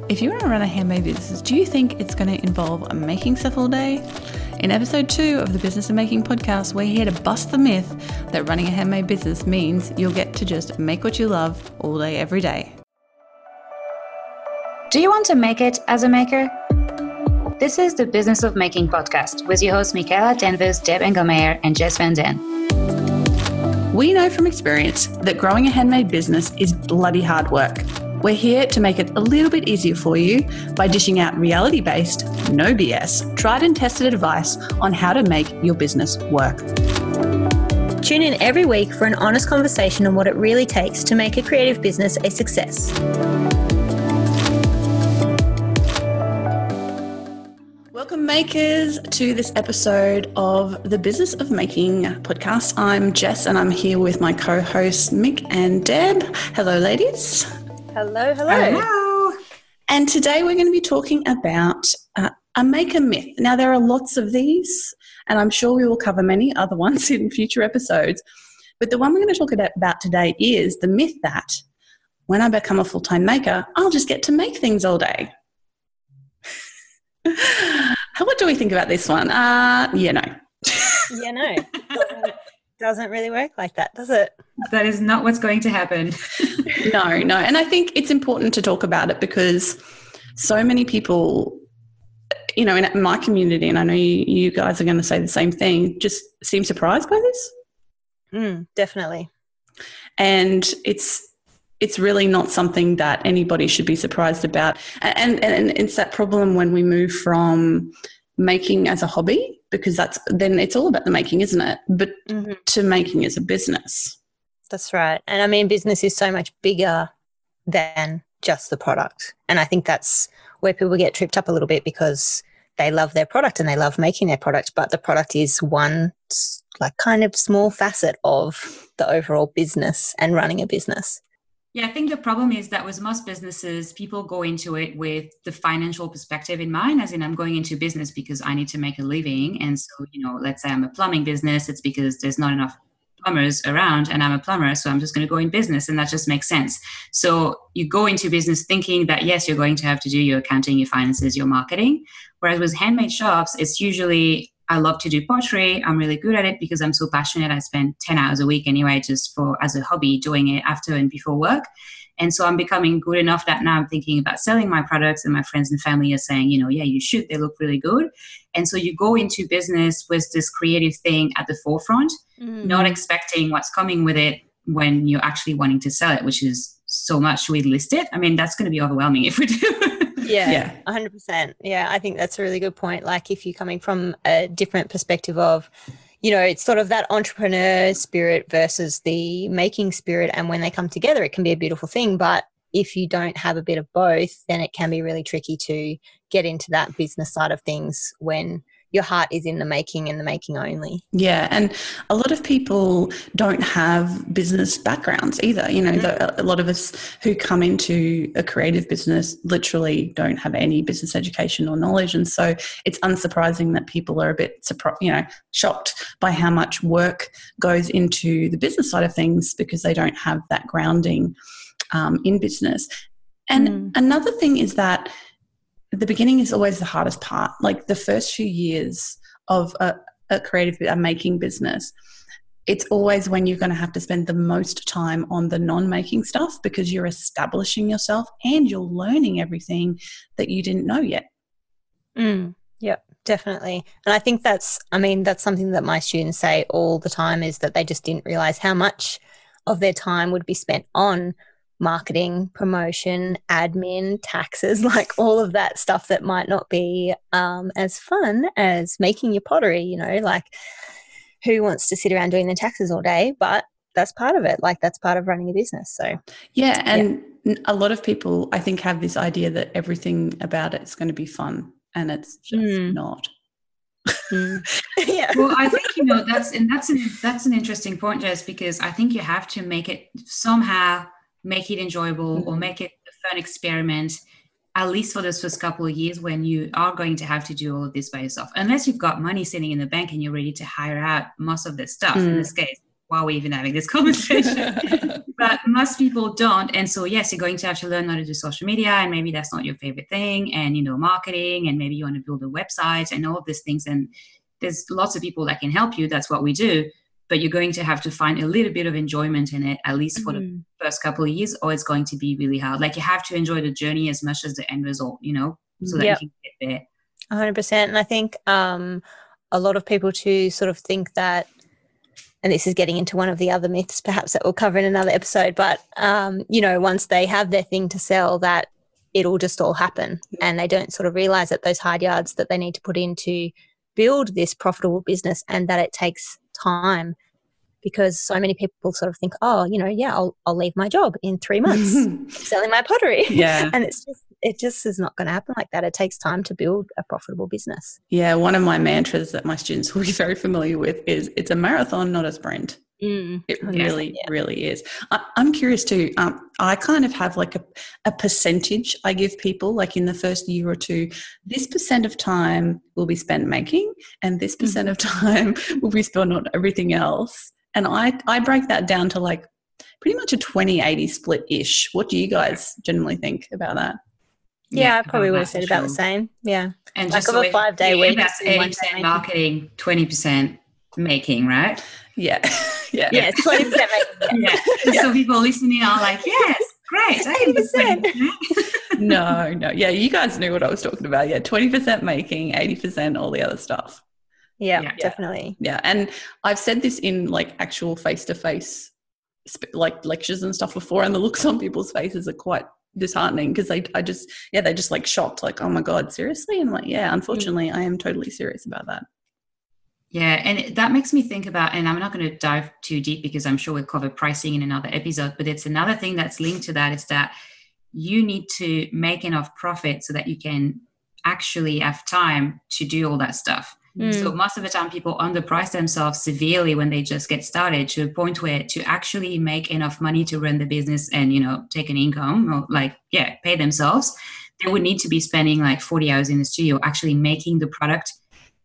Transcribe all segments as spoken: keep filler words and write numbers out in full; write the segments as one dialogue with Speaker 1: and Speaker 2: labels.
Speaker 1: If you want to run a handmade business, do you think it's going to involve making stuff all day? In episode two of the Business of Making podcast, we're here to bust the myth that running a handmade business means you'll get to just make what you love all day, every day.
Speaker 2: Do you want to make it as a maker? This is the Business of Making podcast with your hosts Michaela Danvers, Deb Engelmeyer, and Jess Van Den.
Speaker 1: We know from experience that growing a handmade business is bloody hard work. We're here to make it a little bit easier for you by dishing out reality-based, no B S, tried and tested advice on how to make your business work.
Speaker 3: Tune in every week for an honest conversation on what it really takes to make a creative business a success.
Speaker 1: Welcome, makers, to this episode of the Business of Making podcast. I'm Jess and I'm here with my co-hosts Mick and Deb. Hello, ladies.
Speaker 3: Hello, hello.
Speaker 1: Hello. And today we're going to be talking about uh, a maker myth. Now, there are lots of these, and I'm sure we will cover many other ones in future episodes. But the one we're going to talk about today is the myth that when I become a full-time maker, I'll just get to make things all day. What do we think about this one? Uh, yeah, no.
Speaker 3: Yeah, no. Doesn't, doesn't really work like that, does it?
Speaker 4: That is not what's going to happen.
Speaker 1: No, no. And I think it's important to talk about it because so many people, you know, in my community, and I know you, you guys are going to say the same thing, just seem surprised by this.
Speaker 3: Mm, definitely.
Speaker 1: And it's it's really not something that anybody should be surprised about. And, and, and it's that problem when we move from making as a hobby, because that's then it's all about the making, isn't it? But mm-hmm. to making as a business.
Speaker 3: That's right. And I mean, business is so much bigger than just the product. And I think that's where people get tripped up a little bit because they love their product and they love making their product, but the product is one like kind of small facet of the overall business and running a business.
Speaker 4: Yeah, I think the problem is that with most businesses, people go into it with the financial perspective in mind, as in I'm going into business because I need to make a living. And so, you know, let's say I'm a plumbing business, it's because there's not enough plumbers around and I'm a plumber, so I'm just going to go in business, and that just makes sense. So you go into business thinking that, yes, you're going to have to do your accounting, your finances, your marketing. Whereas with handmade shops, it's usually, I love to do pottery. I'm really good at it because I'm so passionate. I spend ten hours a week anyway, just for as a hobby, doing it after and before work. And so I'm becoming good enough that now I'm thinking about selling my products, and my friends and family are saying, you know, yeah, you should. They look really good. And so you go into business with this creative thing at the forefront, mm-hmm. not expecting what's coming with it when you're actually wanting to sell it, which is so much. Should we list it? I mean, that's going to be overwhelming if we do.
Speaker 3: Yeah, yeah, one hundred percent. Yeah, I think that's a really good point. Like if you're coming from a different perspective of, you know, it's sort of that entrepreneur spirit versus the making spirit. And when they come together, it can be a beautiful thing. But if you don't have a bit of both, then it can be really tricky to get into that business side of things when your heart is in the making and the making only.
Speaker 1: Yeah, and a lot of people don't have business backgrounds either. You know, mm. the, a lot of us who come into a creative business literally don't have any business education or knowledge, and so it's unsurprising that people are a bit surprised, you know, shocked by how much work goes into the business side of things because they don't have that grounding um, in business. And mm. another thing is that the beginning is always the hardest part. Like the first few years of a, a creative, a making business, it's always when you're going to have to spend the most time on the non-making stuff because you're establishing yourself and you're learning everything that you didn't know yet.
Speaker 3: Mm, yep, definitely. And I think that's, I mean, that's something that my students say all the time is that they just didn't realize how much of their time would be spent on marketing, promotion, admin, taxes, like all of that stuff that might not be um, as fun as making your pottery, you know, like who wants to sit around doing the taxes all day? But that's part of it. Like that's part of running a business. So
Speaker 1: yeah. And yeah. a lot of people, I think, have this idea that everything about it is going to be fun, and it's just mm. not.
Speaker 4: Mm. yeah. Well, I think, you know, that's, and that's an, that's an interesting point, Jess, because I think you have to make it somehow make it enjoyable mm-hmm. or make it a fun experiment, at least for those first couple of years when you are going to have to do all of this by yourself. Unless you've got money sitting in the bank and you're ready to hire out most of the stuff. Mm. In this case, why are we even having this conversation? But most people don't. And so, yes, you're going to have to learn how to do social media, and maybe that's not your favorite thing, and, you know, marketing, and maybe you want to build a website and all of these things. And there's lots of people that can help you. That's what we do. But you're going to have to find a little bit of enjoyment in it, at least for mm-hmm. the first couple of years, or it's going to be really hard. Like, you have to enjoy the journey as much as the end result, you know, so that yep. you can get there.
Speaker 3: one hundred percent. And I think um, a lot of people too sort of think that, and this is getting into one of the other myths perhaps that we'll cover in another episode, but, um, you know, once they have their thing to sell, that it'll just all happen. And they don't sort of realize that those hard yards that they need to put in to build this profitable business, and that it takes time, because so many people sort of think, oh, you know, yeah, I'll, I'll leave my job in three months selling my pottery.
Speaker 1: Yeah.
Speaker 3: And it's just, it just is not going to happen like that. It takes time to build a profitable business.
Speaker 1: Yeah. One of my mantras that my students will be very familiar with is it's a marathon, not a sprint.
Speaker 3: Mm,
Speaker 1: it really, yeah. really is. I, I'm curious too. Um, I kind of have like a, a percentage I give people, like in the first year or two, this percent of time will be spent making, and this percent mm-hmm. of time will be spent on everything else. And I, I break that down to like pretty much a twenty eighty split-ish. What do you guys generally think about that?
Speaker 3: Yeah, yeah I probably would have said about sure. the same. Yeah.
Speaker 4: And
Speaker 3: like
Speaker 4: just
Speaker 3: of so a five-day week.
Speaker 4: That's eighty percent marketing, twenty percent making, right?
Speaker 1: Yeah. yeah.
Speaker 3: Yeah, twenty percent making.
Speaker 4: Yeah. yeah. So people listening are like, yes, great. eighty percent.
Speaker 1: no, no. Yeah, you guys knew what I was talking about. Yeah, twenty percent making, eighty percent all the other stuff.
Speaker 3: Yeah, yeah, definitely.
Speaker 1: Yeah. And I've said this in like actual face-to-face like lectures and stuff before, and the looks on people's faces are quite disheartening, because they, I just, yeah, they're just like shocked, like, oh my God, seriously? And I'm like, yeah, unfortunately, mm. I am totally serious about that.
Speaker 4: Yeah. And that makes me think about, and I'm not going to dive too deep because I'm sure we'll cover pricing in another episode, but it's another thing that's linked to that, is that you need to make enough profit so that you can actually have time to do all that stuff. Mm. So most of the time people underprice themselves severely when they just get started, to a point where to actually make enough money to run the business and, you know, take an income, or like, yeah, pay themselves, they would need to be spending like forty hours in the studio actually making the product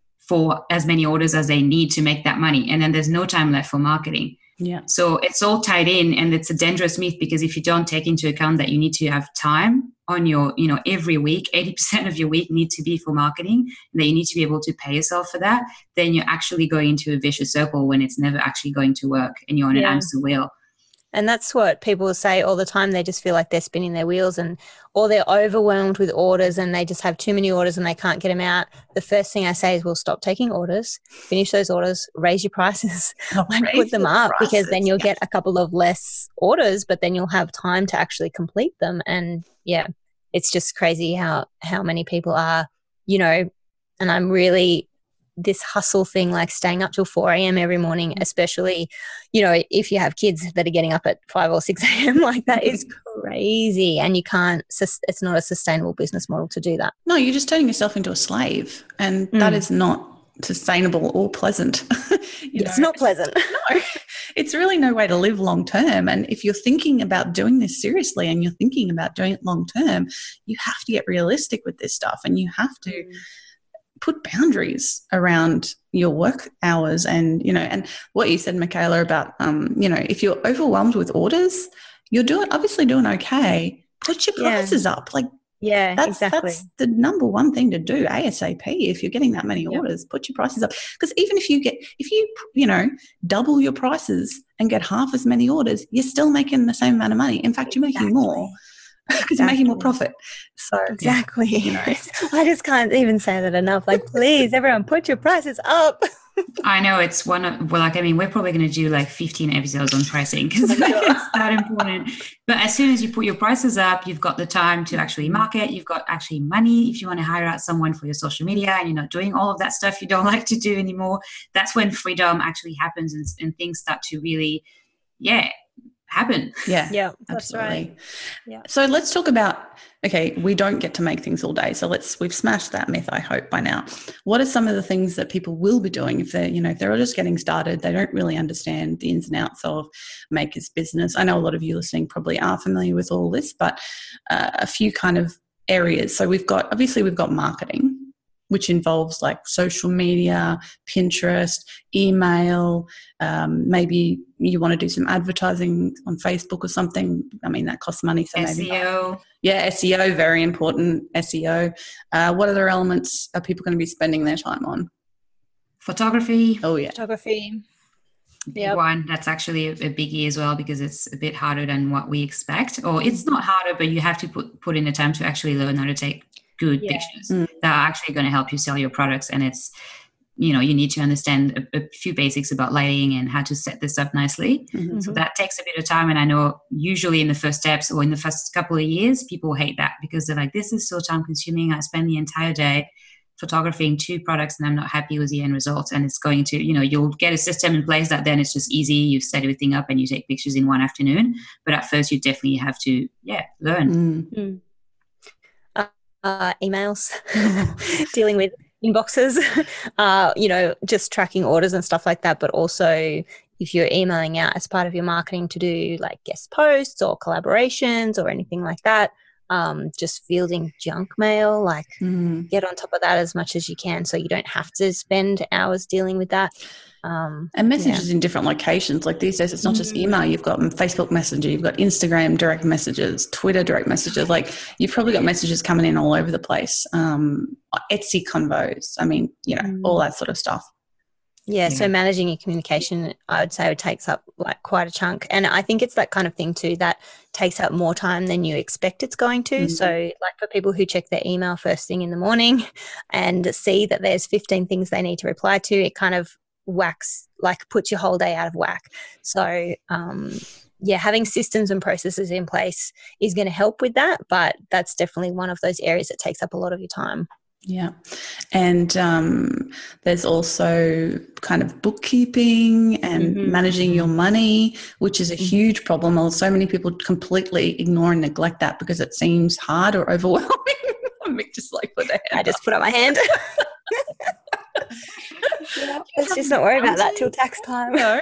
Speaker 4: for as many orders as they need to make that money. And then there's no time left for marketing.
Speaker 1: Yeah.
Speaker 4: So it's all tied in, and it's a dangerous myth, because if you don't take into account that you need to have time on your, you know, every week, eighty percent of your week need to be for marketing, and that you need to be able to pay yourself for that, then you're actually going into a vicious circle when it's never actually going to work, and you're on yeah. an hamster wheel.
Speaker 3: And that's what people say all the time. They just feel like they're spinning their wheels, and or they're overwhelmed with orders, and they just have too many orders and they can't get them out. The first thing I say is, well, stop taking orders, finish those orders, raise your prices, oh, like put them up, prices. Because then you'll get a couple of less orders, but then you'll have time to actually complete them. And yeah, it's just crazy how, how many people are, you know, and I'm really, this hustle thing, like staying up till four a.m. every morning, especially, you know, if you have kids that are getting up at five or six a.m. like that is crazy, and you can't, it's not a sustainable business model to do that.
Speaker 1: No, you're just turning yourself into a slave, and mm. that is not sustainable or pleasant.
Speaker 3: It's know? not pleasant.
Speaker 1: No, it's really no way to live long term. And if you're thinking about doing this seriously, and you're thinking about doing it long term, you have to get realistic with this stuff, and you have to mm. put boundaries around your work hours. And, you know, and what you said, Michaela, about, um, you know, if you're overwhelmed with orders, you're doing, obviously doing okay. Put your prices yeah. up. Like,
Speaker 3: yeah,
Speaker 1: that's,
Speaker 3: exactly.
Speaker 1: That's the number one thing to do ASAP. If you're getting that many yep. orders, put your prices up. Because even if you get, if you, you know, double your prices and get half as many orders, you're still making the same amount of money. In fact, you're making
Speaker 3: exactly.
Speaker 1: more. Because exactly. you're making more profit. So
Speaker 3: exactly. Yeah, you know. I just can't even say that enough. Like, please, everyone, put your prices up.
Speaker 4: I know it's one of, well, like, I mean, we're probably going to do like fifteen episodes on pricing, because it's that important. But as soon as you put your prices up, you've got the time to actually market. You've got actually money if you want to hire out someone for your social media, and you're not doing all of that stuff you don't like to do anymore. That's when freedom actually happens, and, and things start to really, yeah, happen.
Speaker 1: Yeah,
Speaker 3: yeah,
Speaker 1: that's absolutely. Right.
Speaker 3: Yeah.
Speaker 1: So let's talk about, okay, we don't get to make things all day. So let's, we've smashed that myth, I hope, by now. What are some of the things that people will be doing if they're, you know, if they're just getting started, they don't really understand the ins and outs of Maker's business? I know a lot of you listening probably are familiar with all this, but uh, a few kind of areas. So we've got, obviously we've got marketing. which involves like social media, Pinterest, email. Um, maybe you want to do some advertising on Facebook or something. I mean, that costs money. So
Speaker 4: S E O.
Speaker 1: maybe, yeah, S E O, very important. S E O. Uh, what other elements are people going to be spending their time on?
Speaker 4: Photography.
Speaker 1: Oh, yeah.
Speaker 3: Photography.
Speaker 4: Big
Speaker 3: Yep.
Speaker 4: one. That's actually a, a biggie as well, because it's a bit harder than what we expect. Or it's not harder, but you have to put, put in the time to actually learn how to take good
Speaker 3: Yeah.
Speaker 4: pictures
Speaker 1: Mm.
Speaker 4: that are actually going to help you sell your products. And it's, you know, you need to understand a, a few basics about lighting and how to set this up nicely.
Speaker 1: Mhm.
Speaker 4: So that takes a bit of time. And I know usually in the first steps or in the first couple of years, people hate that because they're like, this is so time consuming. I spend the entire day photographing two products and I'm not happy with the end result. And it's going to, you know, you'll get a system in place that then it's just easy. You set everything up and you take pictures in one afternoon. But at first you definitely have to, yeah, learn.
Speaker 1: Mm.
Speaker 3: Uh, uh, emails, dealing with inboxes, uh, you know, just tracking orders and stuff like that. But also if you're emailing out as part of your marketing to do like guest posts or collaborations or anything like that, um, just fielding junk mail, like
Speaker 1: Mm.
Speaker 3: get on top of that as much as you can so you don't have to spend hours dealing with that. Um,
Speaker 1: And messages in different locations. Like these days, it's not just email. You've got Facebook Messenger, you've got Instagram direct messages, Twitter direct messages. Like you've probably got messages coming in all over the place. Um, Etsy convos. I mean, you know,
Speaker 3: Mm.
Speaker 1: all that sort of stuff.
Speaker 3: Yeah, so
Speaker 4: Yeah.
Speaker 3: managing your communication, I would say, it takes up like quite a chunk. And I think it's that kind of thing too that takes up more time than you expect it's going to.
Speaker 1: Mhm.
Speaker 3: So like for people who check their email first thing in the morning and see that there's fifteen things they need to reply to, it kind of whacks, like puts your whole day out of whack. So um, yeah, having systems and processes in place is going to help with that. But that's definitely one of those areas that takes up a lot of your time.
Speaker 1: Yeah. And um, there's also kind of bookkeeping and
Speaker 3: Mhm.
Speaker 1: managing your money, which is a huge problem. Well, so many people completely ignore and neglect that because it seems hard or overwhelming. Mick just like put a hand
Speaker 3: I just put up my hand. Yeah, let's just not worry about that till tax time.
Speaker 1: No.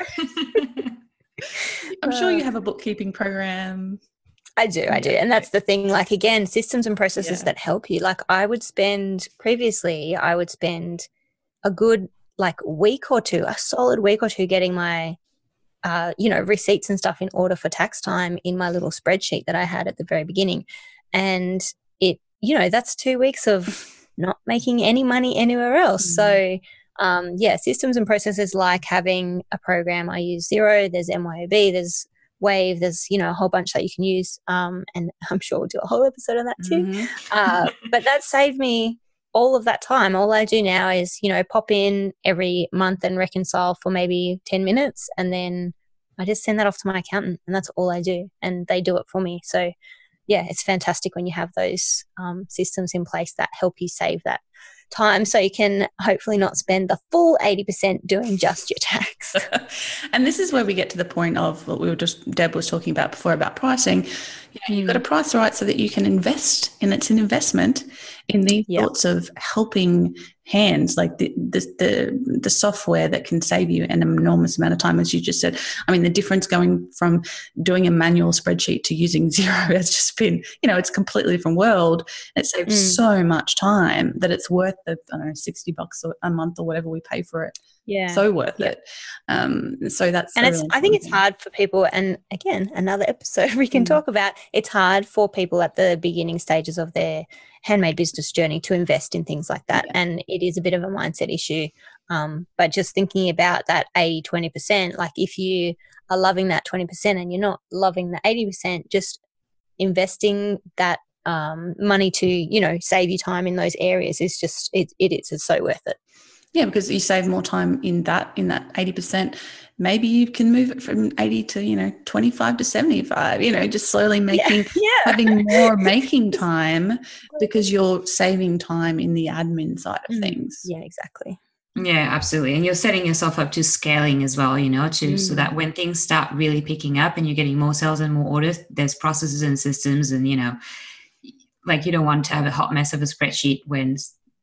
Speaker 1: I'm sure you have a bookkeeping program.
Speaker 3: I do, I do. And that's the thing, like, again, systems and processes
Speaker 1: Yeah.
Speaker 3: that help you. Like I would spend, previously, I would spend a good, like, week or two, a solid week or two getting my, uh, you know, receipts and stuff in order for tax time in my little spreadsheet that I had at the very beginning. And it, you know, that's two weeks of not making any money anywhere else.
Speaker 1: Mm.
Speaker 3: So, um, yeah, systems and processes like having a program. I use Xero, there's M Y O B, there's Wave, there's, you know, a whole bunch that you can use. Um, and I'm sure we'll do a whole episode on that too.
Speaker 1: Mhm.
Speaker 3: Uh, but that saved me all of that time. All I do now is, you know, pop in every month and reconcile for maybe ten minutes. And then I just send that off to my accountant and that's all I do. And they do it for me. So yeah, it's fantastic when you have those um, systems in place that help you save that time so you can hopefully not spend the full eighty percent doing just your tax.
Speaker 1: And this is where we get to the point of what we were just, Deb was talking about before about pricing. You know, you've got to price right so that you can invest, and it's an investment in these
Speaker 3: Yep.
Speaker 1: sorts of helping hands, like the, the the the software that can save you an enormous amount of time, as you just said. I mean, the difference going from doing a manual spreadsheet to using Xero has just been, you know, it's a completely different world. It saves
Speaker 3: Mm.
Speaker 1: so much time that it's worth the, I don't know, sixty bucks a month or whatever we pay for it.
Speaker 3: Yeah.
Speaker 1: So worth
Speaker 3: Yeah.
Speaker 1: it. Um, so that's
Speaker 3: And
Speaker 1: a
Speaker 3: it's,
Speaker 1: really
Speaker 3: I think it's
Speaker 1: important
Speaker 3: hard for people, and again, another episode we can
Speaker 1: Mm.
Speaker 3: talk about, it's hard for people at the beginning stages of their handmade business journey to invest in things like that.
Speaker 1: Yeah.
Speaker 3: And it is a bit of a mindset issue. Um, but just thinking about that eighty, twenty percent, like if you are loving that twenty percent and you're not loving the eighty percent, just investing that um, money to, you know, save you time in those areas is just, it, it is it's so worth it.
Speaker 1: Yeah, because you save more time in that in that eighty percent. Maybe you can move it from eighty to, you know, twenty-five to seventy-five, you know, just slowly making,
Speaker 3: Yeah.
Speaker 1: having more making time because you're saving time in the admin side of
Speaker 3: Mm.
Speaker 1: things.
Speaker 3: Yeah, exactly.
Speaker 4: Yeah, absolutely. And you're setting yourself up to scaling as well, you know, to so
Speaker 3: Mm.
Speaker 4: that when things start really picking up and you're getting more sales and more orders, there's processes and systems and, you know, like you don't want to have a hot mess of a spreadsheet when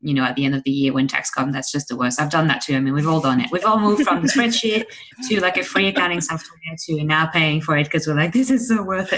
Speaker 4: you know, at the end of the year when tax comes, that's just the worst. I've done that too. I mean, we've all done it. We've all moved from the spreadsheet to like a free accounting software to now paying for it because we're like, this is so worth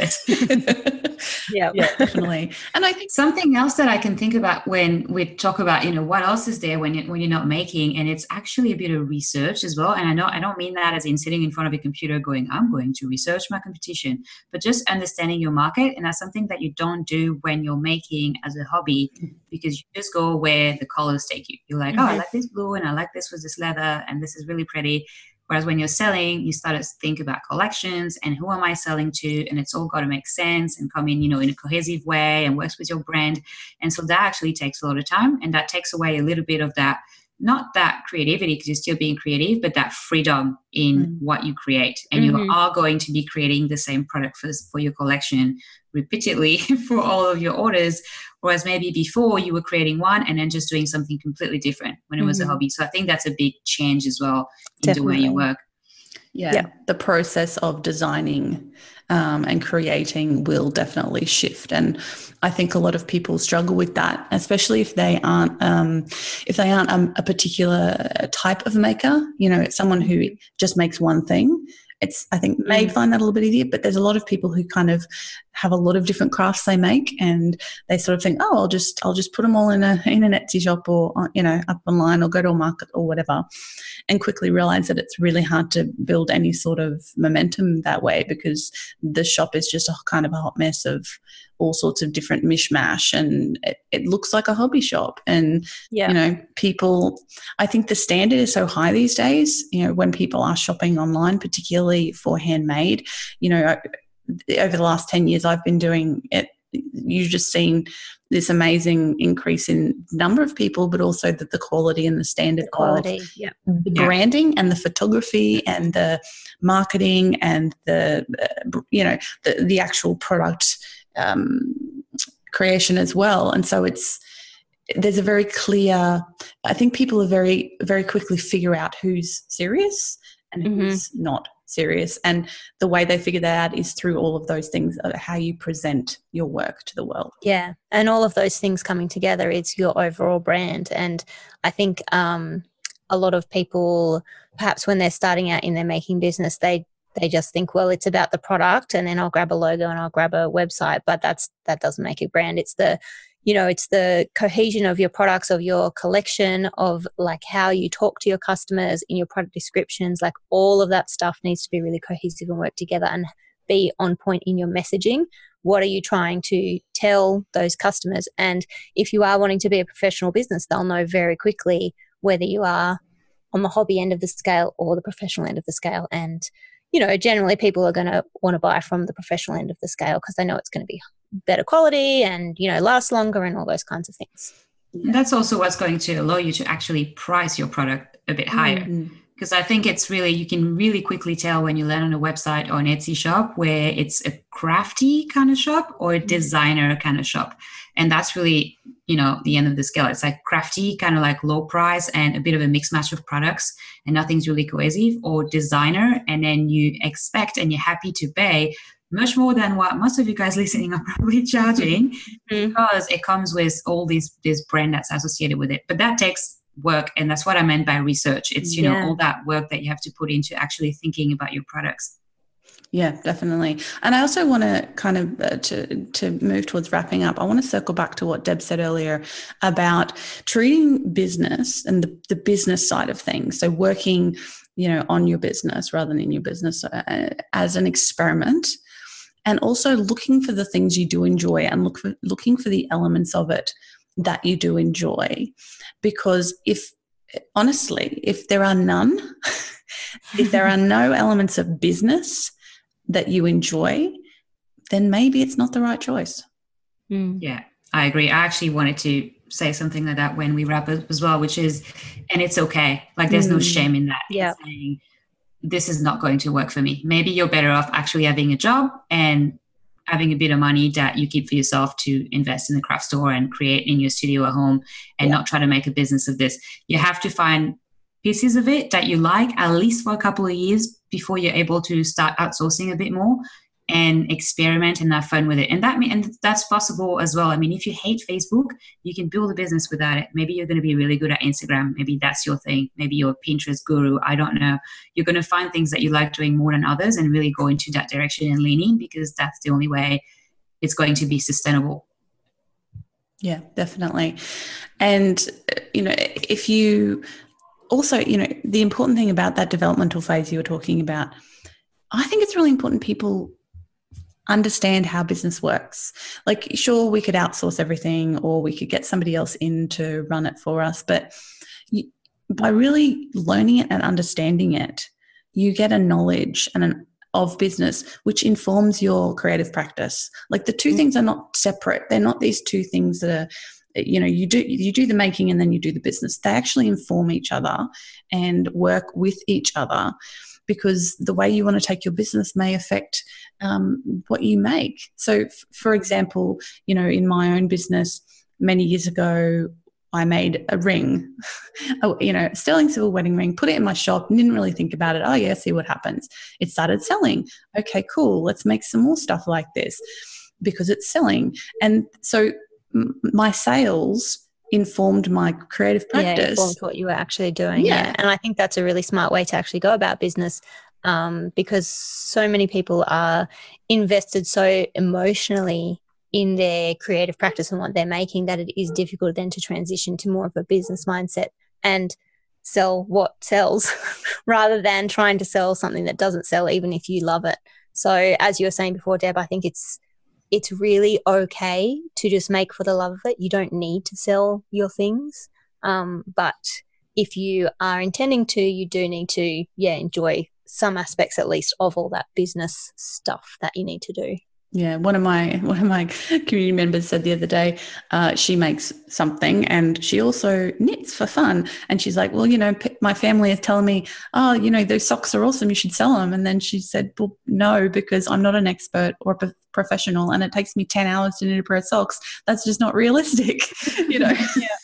Speaker 4: it.
Speaker 1: yeah, yeah, definitely. And I think
Speaker 4: something else that I can think about when we talk about, you know, what else is there when you when you're not making, and it's actually a bit of research as well. And I know I don't mean that as in sitting in front of a computer going, I'm going to research my competition, but just understanding your market. And that's something that you don't do when you're making as a hobby, because you just go where the colors take you. You're like, mm-hmm. oh, I like this blue and I like this with this leather and this is really pretty. Whereas when you're selling, you start to think about collections and who am I selling to? And it's all got to make sense and come in, you know, in a cohesive way and works with your brand. And so that actually takes a lot of time, and that takes away a little bit of that, not that creativity because you're still being creative, but that freedom in mm. what you create. And mm-hmm. you are going to be creating the same product for, for your collection repeatedly for all of your orders. Whereas maybe before you were creating one and then just doing something completely different when it mm-hmm. was a hobby. So I think that's a big change as well in Definitely. the way you work.
Speaker 1: Yeah, yeah. The process of designing um, and creating will definitely shift. And I think a lot of people struggle with that, especially if they aren't um, if they aren't um, a particular type of maker. You know, it's someone who just makes one thing. It's, I think, may find that a little bit easier, but there's a lot of people who kind of have a lot of different crafts they make, and they sort of think, oh, I'll just, I'll just put them all in a in an Etsy shop or, you know, up online or go to a market or whatever, and quickly realize that it's really hard to build any sort of momentum that way because the shop is just a kind of a hot mess of all sorts of different mishmash, and it, it looks like a hobby shop. And, yeah. you know, people, I think the standard is so high these days, you know, when people are shopping online, particularly for handmade, you know, over the last ten years I've been doing it, you've just seen this amazing increase in number of people, but also the, the quality and the standard
Speaker 3: the quality,
Speaker 1: of
Speaker 3: yeah.
Speaker 1: the
Speaker 4: yeah.
Speaker 1: branding and the photography and the marketing and the, uh, you know, the, the actual product um, creation as well. And so it's, there's a very clear, I think people are very, very quickly figure out who's serious and who's mm-hmm. not serious. And the way they figure that out is through all of those things, how you present your work to the world.
Speaker 3: Yeah. And all of those things coming together, it's your overall brand. And I think um, a lot of people, perhaps when they're starting out in their making business, they they just think, well, it's about the product and then I'll grab a logo and I'll grab a website, but that's that doesn't make it brand. It's the You know, it's the cohesion of your products, of your collection, of like how you talk to your customers in your product descriptions, like all of that stuff needs to be really cohesive and work together and be on point in your messaging. What are you trying to tell those customers? And if you are wanting to be a professional business, they'll know very quickly whether you are on the hobby end of the scale or the professional end of the scale. And, you know, generally people are going to want to buy from the professional end of the scale because they know it's going to be better quality and, you know, last longer and all those kinds of things.
Speaker 4: Yeah. That's also what's going to allow you to actually price your product a bit higher. Mm-hmm. Because I think it's really, you can really quickly tell when you land on a website or an Etsy shop where it's a crafty kind of shop or a designer kind of shop. And that's really, you know, the end of the scale. It's like crafty, kind of like low price and a bit of a mixed match of products and nothing's really cohesive, or designer. And then you expect and you're happy to pay much more than what most of you guys listening are probably charging mm-hmm. because it comes with all these this brand that's associated with it. But that takes work, and that's what I meant by research. It's, you yeah. know, all that work that you have to put into actually thinking about your products.
Speaker 1: Yeah, definitely. And I also want to kind of uh, to to move towards wrapping up. I want to circle back to what Deb said earlier about treating business and the, the business side of things. So working, you know, on your business rather than in your business uh, as an experiment. And also looking for the things you do enjoy and look for, looking for the elements of it that you do enjoy. Because if, honestly, if there are none, if there are no elements of business that you enjoy, then maybe it's not the right choice.
Speaker 4: Mm. Yeah, I agree. I actually wanted to say something like that when we wrap up as well, which is, and it's okay. Like there's mm. no shame in that.
Speaker 3: Yeah.
Speaker 4: Saying, this is not going to work for me. Maybe you're better off actually having a job and having a bit of money that you keep for yourself to invest in the craft store and create in your studio at home and yeah. not try to make a business of this. You have to find pieces of it that you like, at least for a couple of years before you're able to start outsourcing a bit more. and experiment and have fun with it. And that and that's possible as well. I mean, if you hate Facebook, you can build a business without it. Maybe you're going to be really good at Instagram. Maybe that's your thing. Maybe you're a Pinterest guru. I don't know. You're going to find things that you like doing more than others and really go into that direction and lean in, because that's the only way it's going to be sustainable.
Speaker 1: Yeah, definitely. And, you know, if you also, you know, the important thing about that developmental phase you were talking about, I think it's really important people understand how business works. Like, sure, we could outsource everything or we could get somebody else in to run it for us. But you, by really learning it and understanding it, you get a knowledge and an of business, which informs your creative practice. Like, the two mm. things are not separate. They're not these two things that are, you know, you do, you do the making and then you do the business. They actually inform each other and work with each other, because the way you want to take your business may affect um, what you make. So, f- for example, you know, in my own business many years ago, I made a ring, a, you know, sterling silver wedding ring, put it in my shop, and didn't really think about it. Oh yeah, see what happens. It started selling. Okay, cool. Let's make some more stuff like this because it's selling. And so m- my sales informed my creative practice.
Speaker 3: Yeah, informed what you were actually doing.
Speaker 1: Yeah.
Speaker 3: yeah. And I think that's a really smart way to actually go about business, um, because so many people are invested so emotionally in their creative practice and what they're making that it is difficult then to transition to more of a business mindset and sell what sells rather than trying to sell something that doesn't sell, even if you love it. So as you were saying before, Deb, I think it's it's really okay to just make for the love of it. You don't need to sell your things. Um, but if you are intending to, you do need to, yeah, enjoy some aspects at least of all that business stuff that you need to do.
Speaker 1: Yeah, one of my one of my community members said the other day, uh, she makes something and she also knits for fun. And she's like, well, you know, p- my family is telling me, oh, you know, those socks are awesome, you should sell them. And then she said, well, no, because I'm not an expert or a p- professional, and it takes me ten hours to knit a pair of socks. That's just not realistic, you know.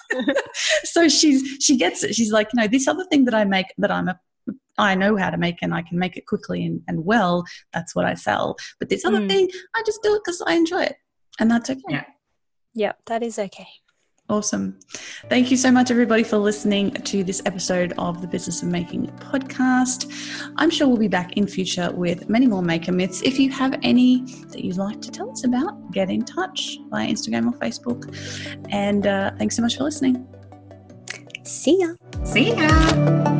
Speaker 1: So she's she gets it. She's like, you know, this other thing that I make that I'm a I know how to make and I can make it quickly and, and well, that's what I sell. But this other mm. thing, I just do it because I enjoy it. And that's okay.
Speaker 4: Yeah.
Speaker 3: Yeah, that is okay.
Speaker 1: Awesome. Thank you so much, everybody, for listening to this episode of the Business of Making podcast. I'm sure we'll be back in future with many more maker myths. If you have any that you'd like to tell us about, get in touch via Instagram or Facebook. And uh, thanks so much for listening.
Speaker 3: See ya.
Speaker 4: See ya.